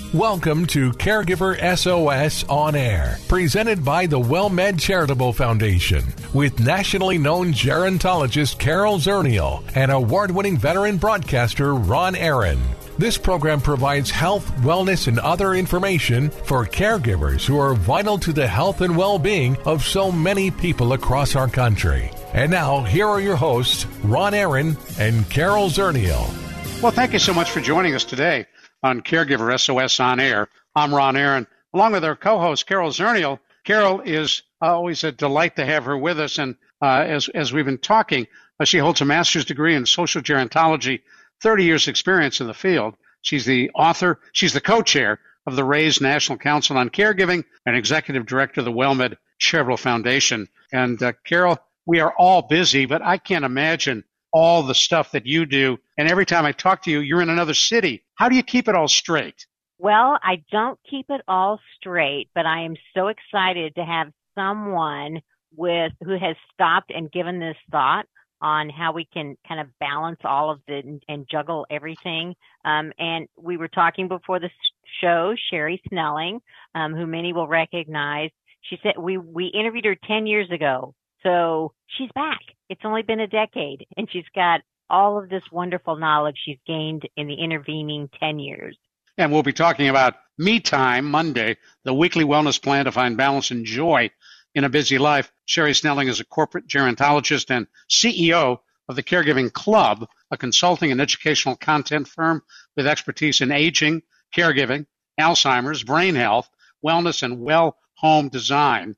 Welcome to Caregiver SOS On Air, presented by the WellMed Charitable Foundation, with nationally known gerontologist Carol Zernial and award-winning veteran broadcaster Ron Aaron. This program provides health, wellness, and other information for caregivers who are vital to the health and well-being of so many people across our country. And now, here are your hosts, Ron Aaron and Carol Zernial. Well, thank you so much for joining us today on Caregiver SOS On Air. I'm Ron Aaron, along with our co-host, Carol Zernial. Carol is always a delight to have her with us, and as we've been talking, she holds a master's degree in social gerontology, 30 years experience in the field. She's the author, she's the co-chair of the RAISE National Council on Caregiving and executive director of the WellMed Charitable Foundation. And Carol, we are all busy, but I can't imagine all the stuff that you do. And every time I talk to you, you're in another city. How do you keep it all straight? Well, I don't keep it all straight, but I am so excited to have someone who has stopped and given this thought on how we can kind of balance all of it and juggle everything. And we were talking before the show, Sherry Snelling, who many will recognize. She said we interviewed her 10 years ago. So she's back. It's only been a decade, and she's got all of this wonderful knowledge she's gained in the intervening 10 years. And we'll be talking about Me Time Monday, the weekly wellness plan to find balance and joy in a busy life. Sherry Snelling is a corporate gerontologist and CEO of the Caregiving Club, a consulting and educational content firm with expertise in aging, caregiving, Alzheimer's, brain health, wellness, and well home design.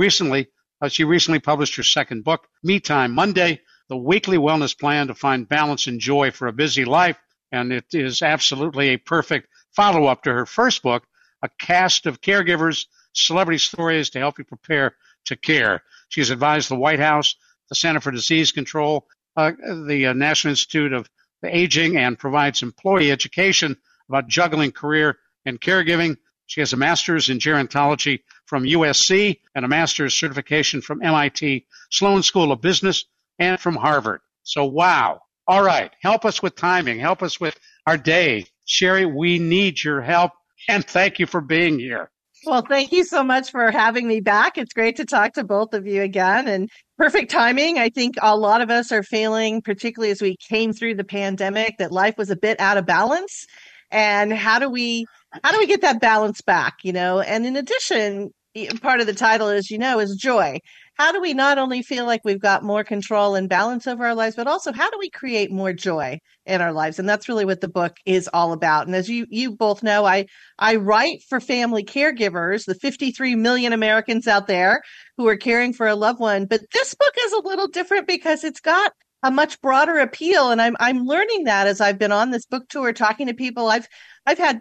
She recently published her second book, Me Time Monday, the weekly wellness plan to find balance and joy for a busy life. And it is absolutely a perfect follow-up to her first book, a cast of caregivers, celebrity stories to help you prepare to care. She's advised the White House, the Center for Disease Control, the National Institute of Aging, and provides employee education about juggling career and caregiving. She has a master's in gerontology from USC and a master's certification from MIT Sloan School of Business and from Harvard. So, wow. All right. Help us with timing. Help us with our day. Sherry, we need your help, and thank you for being here. Well, thank you so much for having me back. It's great to talk to both of you again, and perfect timing. I think a lot of us are feeling, particularly as we came through the pandemic, that life was a bit out of balance. And how do we get that balance back, And in addition, part of the title is joy. How do we not only feel like we've got more control and balance over our lives, but also how do we create more joy in our lives? And that's really what the book is all about. And as you both know, I write for family caregivers, the 53 million Americans out there who are caring for a loved one. But this book is a little different because it's got a much broader appeal. And I'm learning that as I've been on this book tour, talking to people. I've had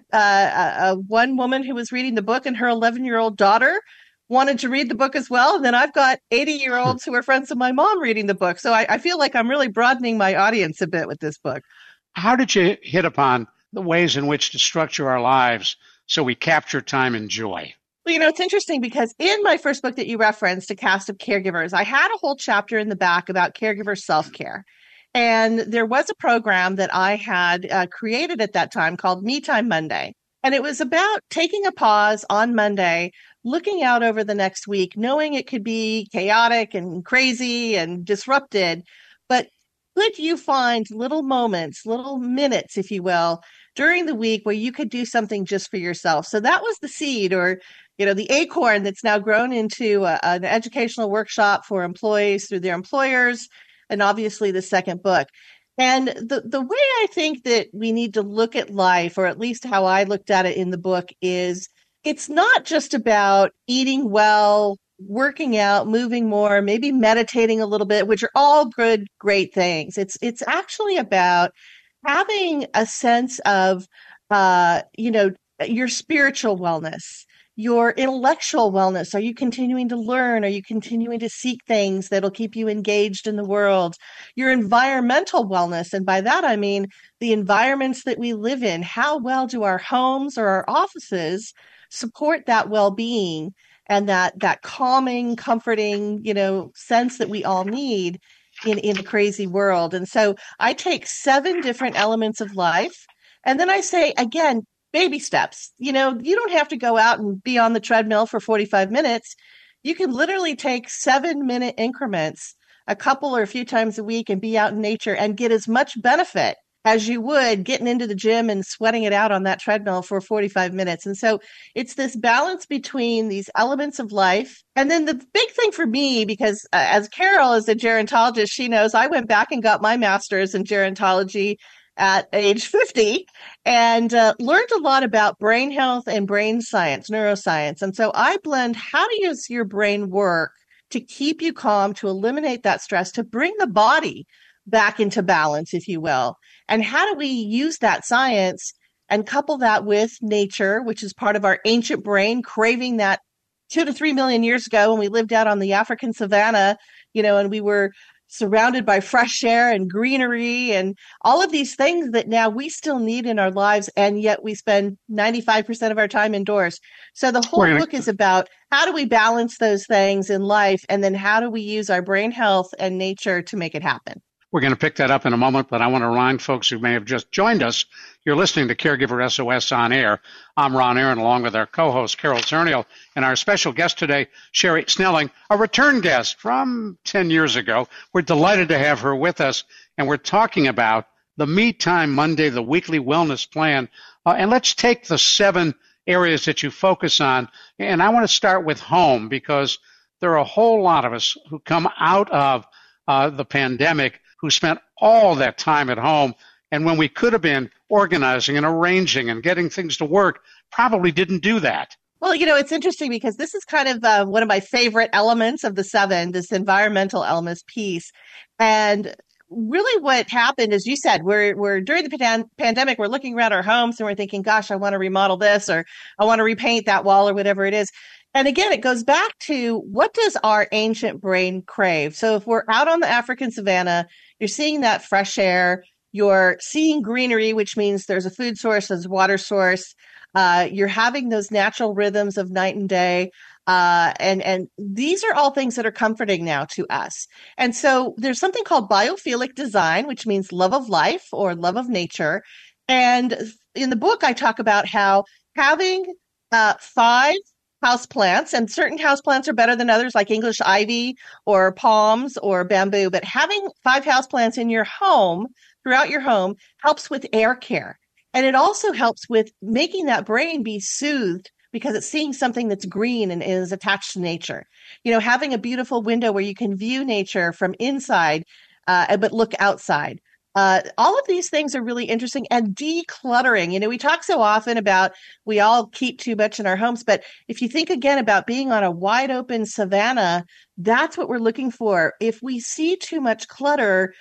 one woman who was reading the book, and her 11-year-old daughter wanted to read the book as well. And then I've got 80-year-olds who are friends of my mom reading the book. So I feel like I'm really broadening my audience a bit with this book. How did you hit upon the ways in which to structure our lives so we capture time and joy? Well, it's interesting because in my first book that you referenced, A Cast of Caregivers, I had a whole chapter in the back about caregiver self-care. And there was a program that I had created at that time called Me Time Monday. And it was about taking a pause on Monday, looking out over the next week, knowing it could be chaotic and crazy and disrupted. But could you find little moments, little minutes, if you will, during the week where you could do something just for yourself? So that was the seed, or the acorn that's now grown into an educational workshop for employees through their employers, and obviously the second book. And the way I think that we need to look at life, or at least how I looked at it in the book, is it's not just about eating well, working out, moving more, maybe meditating a little bit, which are all good, great things. It's actually about having a sense of, your spiritual wellness, your intellectual wellness. Are you continuing to learn? Are you continuing to seek things that'll keep you engaged in the world? Your environmental wellness. And by that, I mean the environments that we live in. How well do our homes or our offices support that well-being and that calming, comforting, sense that we all need in a crazy world? And so I take 7 different elements of life, and then I say, again, baby steps. You don't have to go out and be on the treadmill for 45 minutes. You can literally take 7-minute increments a couple or a few times a week and be out in nature and get as much benefit as you would getting into the gym and sweating it out on that treadmill for 45 minutes. And so it's this balance between these elements of life. And then the big thing for me, because as Carol is a gerontologist, she knows I went back and got my master's in gerontology at age 50 and learned a lot about brain health and brain science, neuroscience. And so I blend how does your brain work to keep you calm, to eliminate that stress, to bring the body back into balance, if you will. And how do we use that science and couple that with nature, which is part of our ancient brain craving that 2 to 3 million years ago when we lived out on the African savanna, and we were surrounded by fresh air and greenery and all of these things that now we still need in our lives. And yet we spend 95% of our time indoors. So the whole book is about how do we balance those things in life? And then how do we use our brain health and nature to make it happen? We're going to pick that up in a moment, but I want to remind folks who may have just joined us, you're listening to Caregiver SOS on Air. I'm Ron Aaron, along with our co-host, Carol Zernial, and our special guest today, Sherry Snelling, a return guest from 10 years ago. We're delighted to have her with us, and we're talking about the Me Time Monday, the weekly wellness plan. And let's take the 7 areas that you focus on, and I want to start with home, because there are a whole lot of us who come out of the pandemic who spent all that time at home, and when we could have been organizing and arranging and getting things to work, probably didn't do that. Well, it's interesting because this is kind of one of my favorite elements of the 7, this environmental elements piece. And really what happened, as you said, we're during the pandemic, we're looking around our homes and we're thinking, gosh, I want to remodel this, or I want to repaint that wall, or whatever it is. And again, it goes back to what does our ancient brain crave? So if we're out on the African savanna, you're seeing that fresh air, you're seeing greenery, which means there's a food source, there's a water source. You're having those natural rhythms of night and day. And these are all things that are comforting now to us. And so there's something called biophilic design, which means love of life or love of nature. And in the book, I talk about how having 5 houseplants, and certain houseplants are better than others, like English ivy or palms or bamboo. But having 5 houseplants in your home, throughout your home, helps with air care. And it also helps with making that brain be soothed because it's seeing something that's green and is attached to nature. Having a beautiful window where you can view nature from inside, but look outside. All of these things are really interesting, and decluttering. We talk so often about we all keep too much in our homes, but if you think again about being on a wide open savanna, that's what we're looking for. If we see too much clutter,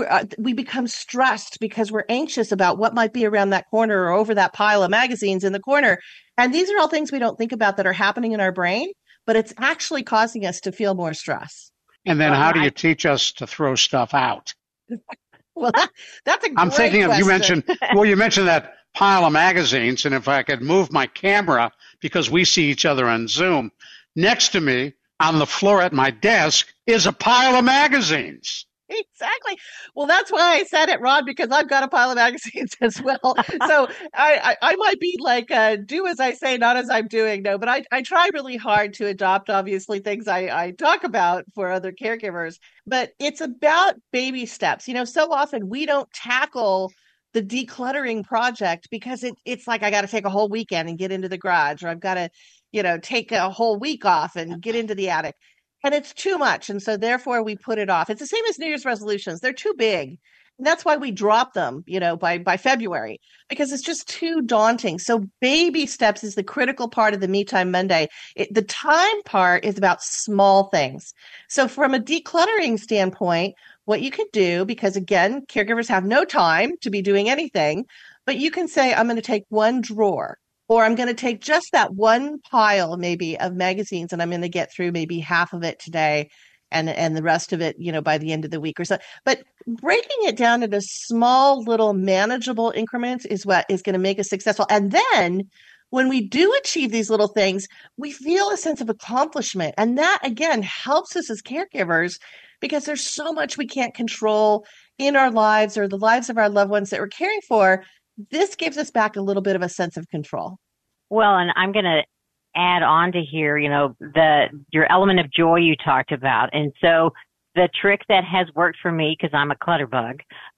we become stressed because we're anxious about what might be around that corner or over that pile of magazines in the corner. And these are all things we don't think about that are happening in our brain, but it's actually causing us to feel more stress. And then how do you teach us to throw stuff out? Well, that's a great I'm thinking question. You mentioned that pile of magazines, and if I could move my camera, because we see each other on Zoom, next to me on the floor at my desk is a pile of magazines. Exactly. Well, that's why I said it, Ron, because I've got a pile of magazines as well. So I might be like, do as I say, not as I'm doing. No, but I try really hard to adopt, obviously, things I talk about for other caregivers. But it's about baby steps. So often we don't tackle the decluttering project because it's like I got to take a whole weekend and get into the garage, or I've got to, take a whole week off and get into the attic. And it's too much. And so therefore we put it off. It's the same as New Year's resolutions. They're too big. And that's why we drop them, by February, because it's just too daunting. So baby steps is the critical part of the Me Time Monday. The time part is about small things. So from a decluttering standpoint, what you could do, because again, caregivers have no time to be doing anything, but you can say, I'm going to take one drawer. Or I'm going to take just that one pile maybe of magazines and I'm going to get through maybe half of it today and the rest of it, by the end of the week or so. But breaking it down into small little manageable increments is what is going to make us successful. And then when we do achieve these little things, we feel a sense of accomplishment. And that, again, helps us as caregivers because there's so much we can't control in our lives or the lives of our loved ones that we're caring for. this gives us back a little bit of a sense of control. Well, and I'm going to add on to here, your element of joy you talked about. And so the trick that has worked for me, because I'm a clutter bug,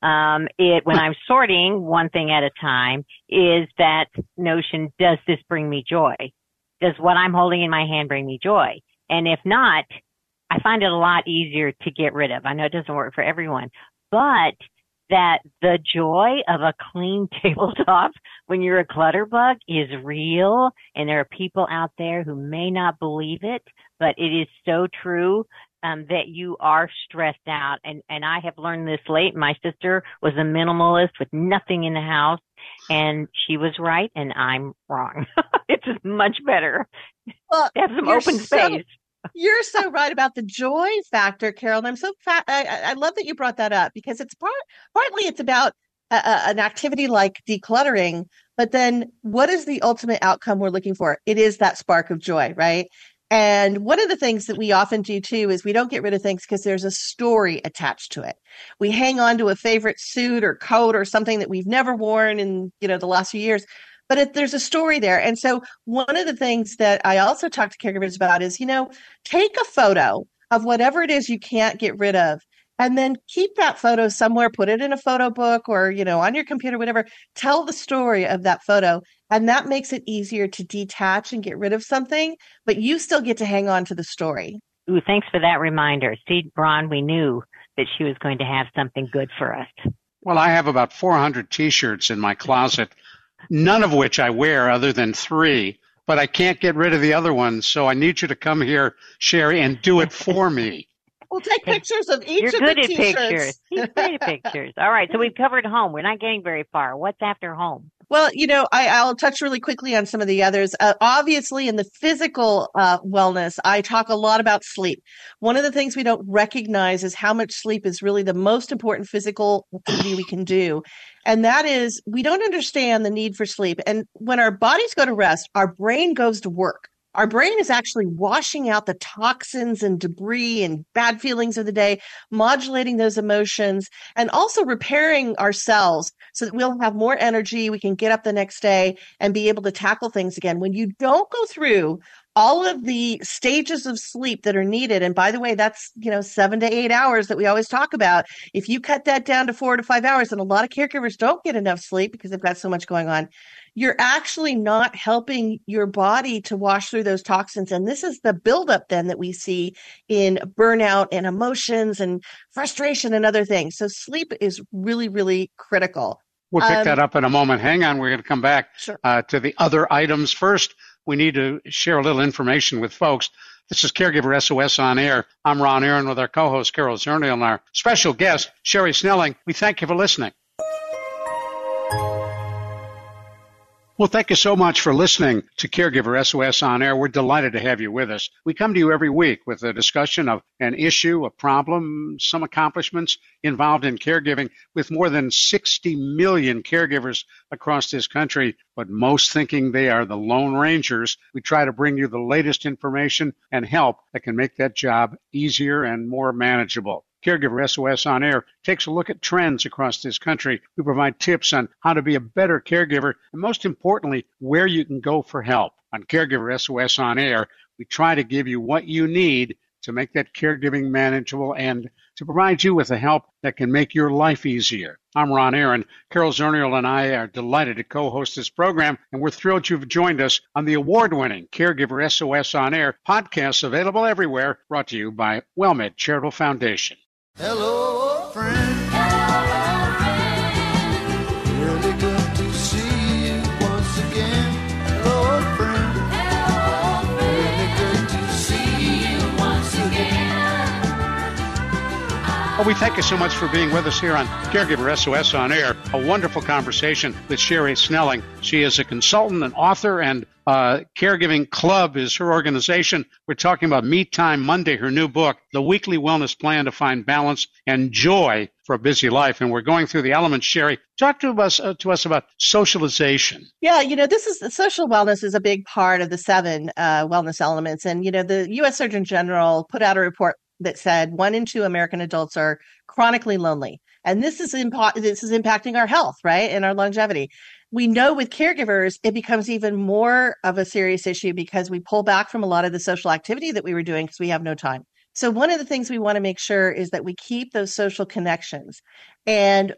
when I'm sorting one thing at a time, is that notion, does this bring me joy? Does what I'm holding in my hand bring me joy? And if not, I find it a lot easier to get rid of. I know it doesn't work for everyone, but that the joy of a clean tabletop when you're a clutter bug is real. And there are people out there who may not believe it, but it is so true. That you are stressed out. And I have learned this late. My sister was a minimalist with nothing in the house, and she was right and I'm wrong. It's much better to have some open space. You're so right about the joy factor, Carol. And I'm so I love that you brought that up, because it's partly it's about an activity like decluttering, but then what is the ultimate outcome we're looking for? It is that spark of joy, right? And one of the things that we often do too is we don't get rid of things because there's a story attached to it. We hang on to a favorite suit or coat or something that we've never worn in, the last few years, but there's a story there. And so one of the things that I also talk to caregivers about is, take a photo of whatever it is you can't get rid of, and then keep that photo somewhere, put it in a photo book or, on your computer, whatever, tell the story of that photo. And that makes it easier to detach and get rid of something, but you still get to hang on to the story. Ooh, thanks for that reminder. See, Ron, we knew that she was going to have something good for us. Well, I have about 400 T-shirts in my closet, none of which I wear other than 3, but I can't get rid of the other ones. So I need you to come here, Sherry, and do it for me. We'll take pictures of each You're of good the at T-shirts. pictures. He's great at pictures. All right, so we've covered home. We're not getting very far. What's after home? Well, I'll touch really quickly on some of the others. Obviously, in the physical wellness, I talk a lot about sleep. One of the things we don't recognize is how much sleep is really the most important physical activity we can do. And that is, we don't understand the need for sleep. And when our bodies go to rest, our brain goes to work. Our brain is actually washing out the toxins and debris and bad feelings of the day, modulating those emotions, and also repairing our cells so that we'll have more energy. We can get up the next day and be able to tackle things again. When you don't go through all of the stages of sleep that are needed, and by the way, that's 7 to 8 hours that we always talk about. If you cut that down to 4 to 5 hours, and a lot of caregivers don't get enough sleep because they've got so much going on, you're actually not helping your body to wash through those toxins. And this is the buildup then that we see in burnout and emotions and frustration and other things. So sleep is really, really critical. We'll pick that up in a moment. Hang on. We're going to come back Sure. To the other items. First, we need to share a little information with folks. This is Caregiver SOS on Air. I'm Ron Aaron with our co-host Carol Zernial and our special guest, Sherry Snelling. We thank you for listening. Well, thank you so much for listening to Caregiver SOS on Air. We're delighted to have you with us. We come to you every week with a discussion of an issue, a problem, some accomplishments involved in caregiving with more than 60 million caregivers across this country, but most thinking they are the Lone Rangers. We try to bring you the latest information and help that can make that job easier and more manageable. Caregiver SOS on Air takes a look at trends across this country. We provide tips on how to be a better caregiver and, most importantly, where you can go for help. On Caregiver SOS on Air, we try to give you what you need to make that caregiving manageable and to provide you with the help that can make your life easier. I'm Ron Aaron. Carol Zernial and I are delighted to co-host this program, and we're thrilled you've joined us on the award-winning Caregiver SOS on Air podcast, available everywhere, brought to you by WellMed Charitable Foundation. Hello, friend. Hello, friend. Really good to see you once again. Hello, friend. Hello, friend. Really good to see you once again. Well, we thank you so much for being with us here on Caregiver SOS on Air. A wonderful conversation with Sherry Snelling. She is a consultant, an author, and Caregiving Club is her organization. We're talking about Me Time Monday, her new book, The Weekly Wellness Plan to Find Balance and Joy for a Busy Life. And we're going through the elements. Sherry, talk to us about socialization. Yeah, social wellness is a big part of the 7 wellness elements. And, the U.S. Surgeon General put out a report that said 1 in 2 American adults are chronically lonely. And this is impacting our health, right? And our longevity. We know with caregivers, it becomes even more of a serious issue because we pull back from a lot of the social activity that we were doing because we have no time. So one of the things we want to make sure is that we keep those social connections. And,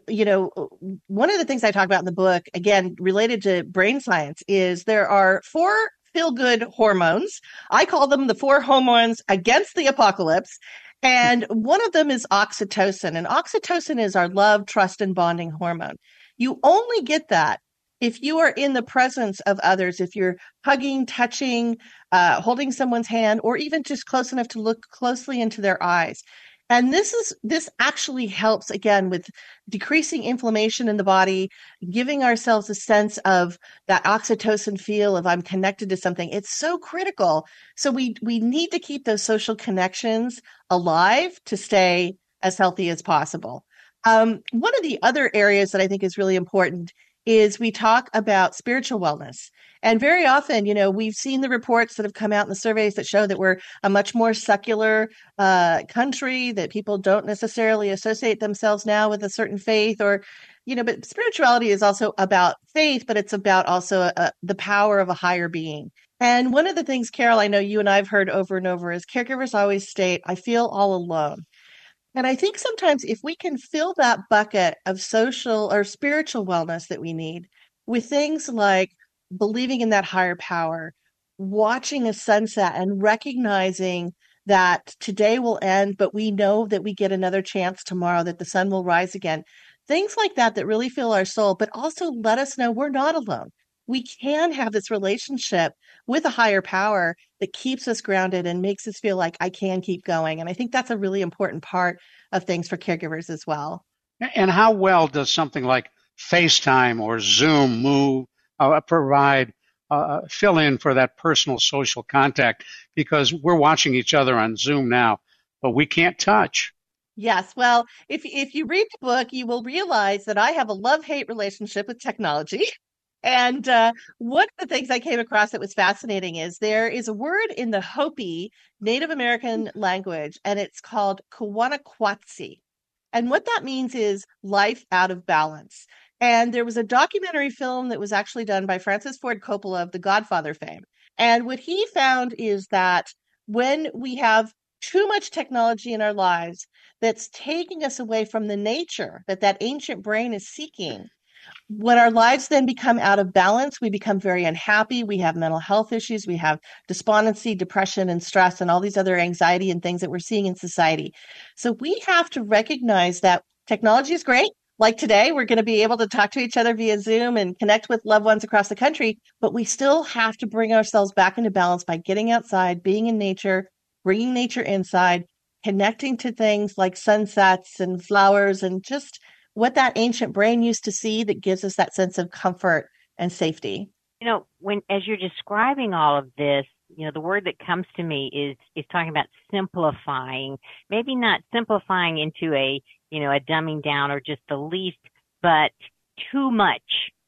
one of the things I talk about in the book, again, related to brain science, is there are 4 feel-good hormones. I call them the 4 hormones against the apocalypse. And one of them is oxytocin. And oxytocin is our love, trust, and bonding hormone. You only get that if you are in the presence of others, if you're hugging, touching, holding someone's hand, or even just close enough to look closely into their eyes. And this actually helps, again, with decreasing inflammation in the body, giving ourselves a sense of that oxytocin feel of I'm connected to something. It's so critical. So we need to keep those social connections alive to stay as healthy as possible. One of the other areas that I think is really important is we talk about spiritual wellness. And very often, we've seen the reports that have come out in the surveys that show that we're a much more secular country, that people don't necessarily associate themselves now with a certain faith but spirituality is also about faith, but it's about also the power of a higher being. And one of the things, Carol, I know you and I've heard over and over is caregivers always state, I feel all alone. And I think sometimes if we can fill that bucket of social or spiritual wellness that we need with things like believing in that higher power, watching a sunset and recognizing that today will end, but we know that we get another chance tomorrow, that the sun will rise again. Things like that really fill our soul, but also let us know we're not alone. We can have this relationship with a higher power that keeps us grounded and makes us feel like I can keep going. And I think that's a really important part of things for caregivers as well. And how well does something like FaceTime or Zoom provide fill in for that personal social contact? Because we're watching each other on Zoom now, but we can't touch. Yes. Well, if you read the book, you will realize that I have a love-hate relationship with technology. And one of the things I came across that was fascinating is there is a word in the Hopi Native American language, and it's called Kawanakwatsi. And what that means is life out of balance. And there was a documentary film that was actually done by Francis Ford Coppola of the Godfather fame. And what he found is that when we have too much technology in our lives that's taking us away from the nature that ancient brain is seeking, when our lives then become out of balance, we become very unhappy. We have mental health issues. We have despondency, depression, and stress, and all these other anxiety and things that we're seeing in society. So we have to recognize that technology is great. Like today, we're going to be able to talk to each other via Zoom and connect with loved ones across the country, but we still have to bring ourselves back into balance by getting outside, being in nature, bringing nature inside, connecting to things like sunsets and flowers and just what that ancient brain used to see that gives us that sense of comfort and safety. As you're describing all of this, the word that comes to me is talking about simplifying, maybe not simplifying into a dumbing down or just the least, but too much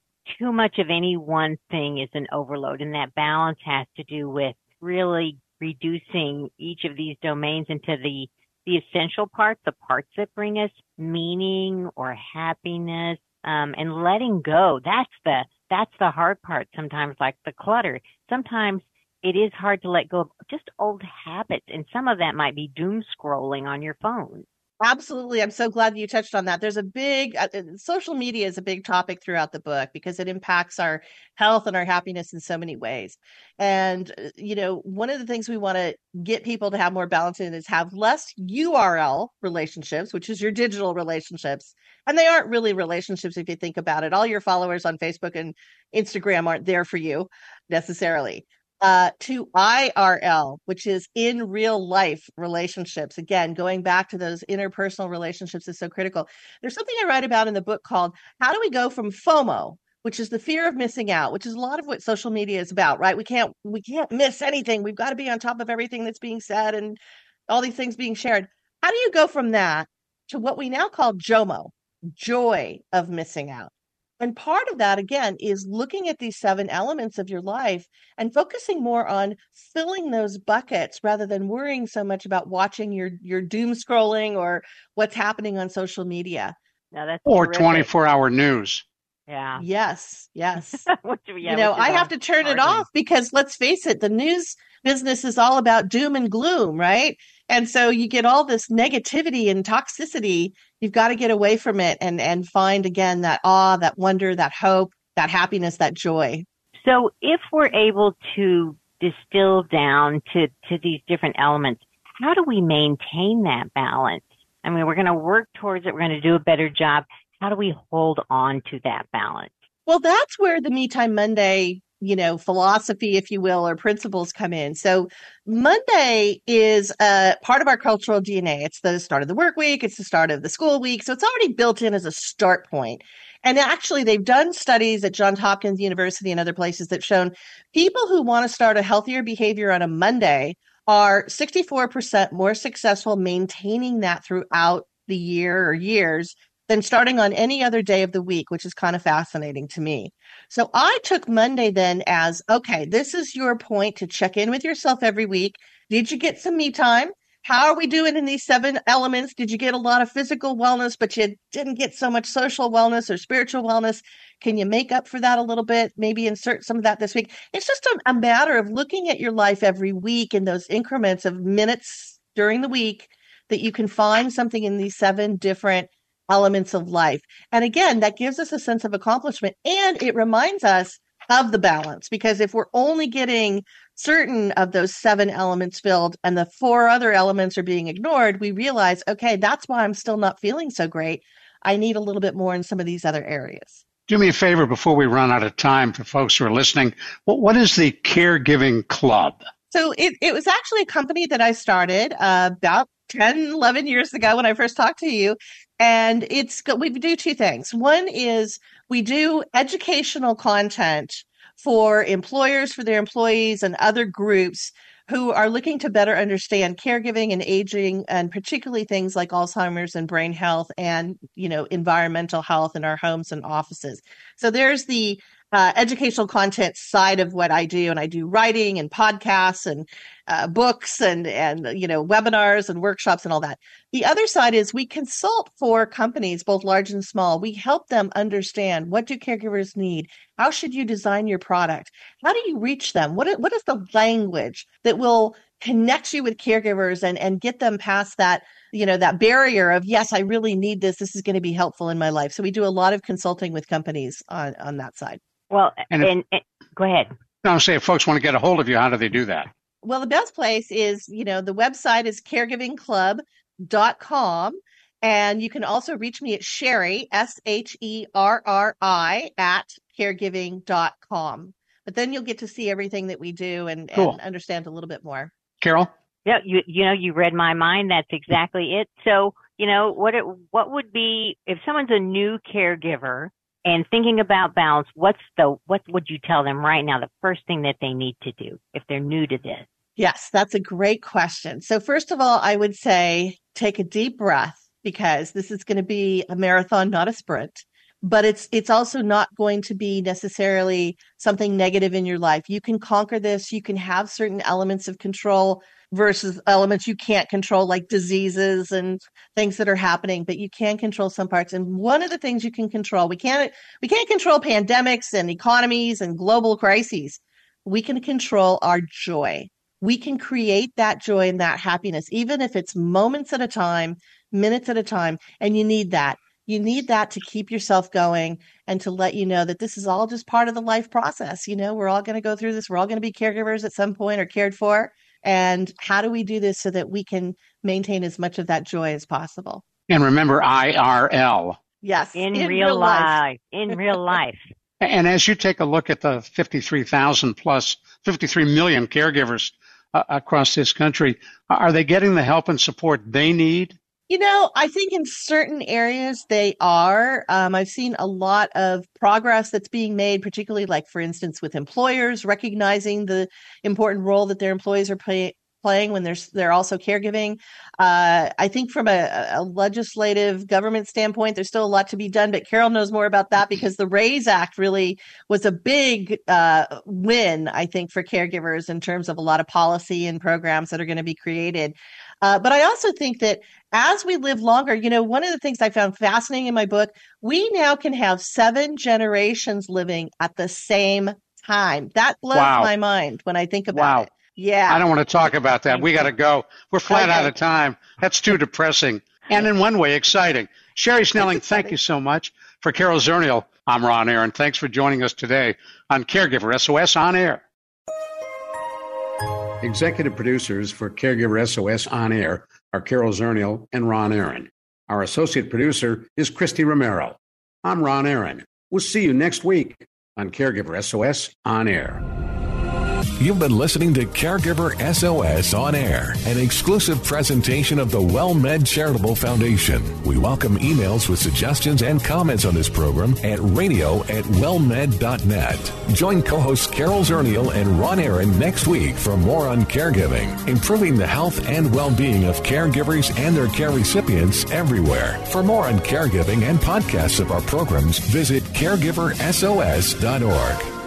of any one thing is an overload. And that balance has to do with really reducing each of these domains into the essential parts, the parts that bring us meaning or happiness, and letting go. That's the hard part sometimes, like the clutter. Sometimes it is hard to let go of just old habits, and some of that might be doom scrolling on your phone. Absolutely. I'm so glad you touched on that. There's a big, social media is a big topic throughout the book because it impacts our health and our happiness in so many ways. And, one of the things we want to get people to have more balance in is have less URL relationships, which is your digital relationships. And they aren't really relationships if you think about it. All your followers on Facebook and Instagram aren't there for you necessarily. To IRL, which is in real life relationships. Again, going back to those interpersonal relationships is so critical. There's something I write about in the book called How Do We Go from FOMO, which is the fear of missing out, which is a lot of what social media is about, right? We can't miss anything. We've got to be on top of everything that's being said and all these things being shared. How do you go from that to what we now call JOMO, joy of missing out? And part of that, again, is looking at these 7 elements of your life and focusing more on filling those buckets rather than worrying so much about watching your doom scrolling or what's happening on social media. No, that's or terrific. 24-hour news. Yeah. Yes. Yes. Which You know, is I have to turn it hardly- off because let's face it, the news business is all about doom and gloom, right? And so you get all this negativity and toxicity. You've got to get away from it and find again that awe, that wonder, that hope, that happiness, that joy. So if we're able to distill down to these different elements, how do we maintain that balance? I mean, we're going to work towards it. We're going to do a better job. How do we hold on to that balance? Well, that's where the Me Time Monday, philosophy, if you will, or principles come in. So Monday is part of our cultural DNA. It's the start of the work week. It's the start of the school week. So it's already built in as a start point. And actually, they've done studies at Johns Hopkins University and other places that shown people who want to start a healthier behavior on a Monday are 64% more successful maintaining that throughout the year or years than starting on any other day of the week, which is kind of fascinating to me. So I took Monday then as, okay, this is your point to check in with yourself every week. Did you get some me time? How are we doing in these 7 elements? Did you get a lot of physical wellness, but you didn't get so much social wellness or spiritual wellness? Can you make up for that a little bit? Maybe insert some of that this week. It's just a matter of looking at your life every week in those increments of minutes during the week that you can find something in these 7 different elements of life. And again, that gives us a sense of accomplishment and it reminds us of the balance, because if we're only getting certain of those 7 elements filled and the 4 other elements are being ignored, we realize, okay, that's why I'm still not feeling so great. I need a little bit more in some of these other areas. Do me a favor before we run out of time for folks who are listening. What is the Caregiving Club? So it was actually a company that I started about 10, 11 years ago when I first talked to you. And we do 2 things. One is we do educational content for employers, for their employees and other groups who are looking to better understand caregiving and aging, and particularly things like Alzheimer's and brain health and, environmental health in our homes and offices. So there's the educational content side of what I do. And I do writing and podcasts and books and webinars and workshops and all that. The other side is we consult for companies, both large and small. We help them understand, what do caregivers need? How should you design your product? How do you reach them? What is the language that will connect you with caregivers and get them past that, that barrier of, yes, I really need this. This is going to be helpful in my life. So we do a lot of consulting with companies on that side. Well, and go ahead. I'll say if folks want to get a hold of you, how do they do that? Well, the best place is, the website is caregivingclub.com. And you can also reach me at Sherry, SHERRI, at caregiving.com. But then you'll get to see everything that we do and understand a little bit more. Carol? Yeah, you read my mind. That's exactly it. So, what would be, if someone's a new caregiver and thinking about balance, what would you tell them right now, the first thing that they need to do if they're new to this? Yes, that's a great question. So first of all, I would say take a deep breath, because this is going to be a marathon, not a sprint. But it's also not going to be necessarily something negative in your life. You can conquer this. You can have certain elements of control versus elements you can't control, like diseases and things that are happening, but you can control some parts. And one of the things you can control, we can't control pandemics and economies and global crises. We can control our joy. We can create that joy and that happiness, even if it's moments at a time, minutes at a time. And you need that. You need that to keep yourself going and to let you know that this is all just part of the life process. We're all going to go through this. We're all going to be caregivers at some point or cared for. And how do we do this so that we can maintain as much of that joy as possible? And remember IRL. Yes. In real life. In real life. And as you take a look at the 53 million caregivers across this country, are they getting the help and support they need? I think in certain areas they are. I've seen a lot of progress that's being made, particularly like, for instance, with employers recognizing the important role that their employees are playing when they're also caregiving. I think from a legislative government standpoint, there's still a lot to be done, but Carol knows more about that because the RAISE Act really was a big win, I think, for caregivers in terms of a lot of policy and programs that are going to be created. But I also think that as we live longer, one of the things I found fascinating in my book, we now can have 7 generations living at the same time. That blows my mind when I think about it. Yeah. I don't want to talk about that. We got to go. We're flat out of time. That's too depressing. And in one way, exciting. Sherry Snelling, thank you so much. For Carol Zernial, I'm Ron Aaron. Thanks for joining us today on Caregiver SOS On Air. Executive producers for Caregiver SOS On Air are Carol Zernial and Ron Aaron. Our associate producer is Christy Romero. I'm Ron Aaron. We'll see you next week on Caregiver SOS On Air. You've been listening to Caregiver SOS On Air, an exclusive presentation of the WellMed Charitable Foundation. We welcome emails with suggestions and comments on this program at radio@wellmed.net. Join co-hosts Carol Zernial and Ron Aaron next week for more on caregiving, improving the health and well-being of caregivers and their care recipients everywhere. For more on caregiving and podcasts of our programs, visit caregiversos.org.